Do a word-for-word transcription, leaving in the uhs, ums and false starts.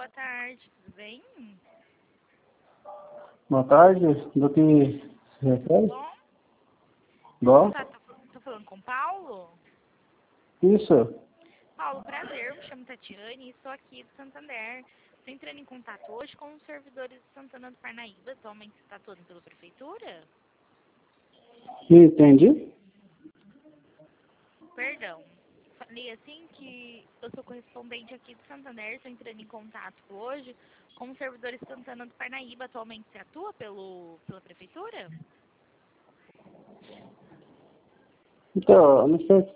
boa tarde, tudo bem? Boa tarde, do que se refere? Bom, Bom, tá, tô, tô falando com o Paulo? isso. Paulo, prazer, me chamo Tatiane e estou aqui do Santander. Estou entrando em contato hoje com os servidores de Santana do Parnaíba, atualmente você está atuando pela prefeitura? Entendi. Perdão, falei assim que eu sou correspondente aqui do Santander, estou entrando em contato hoje com os servidores de Santana do Parnaíba, atualmente você atua pelo, pela prefeitura? Então, eu não sei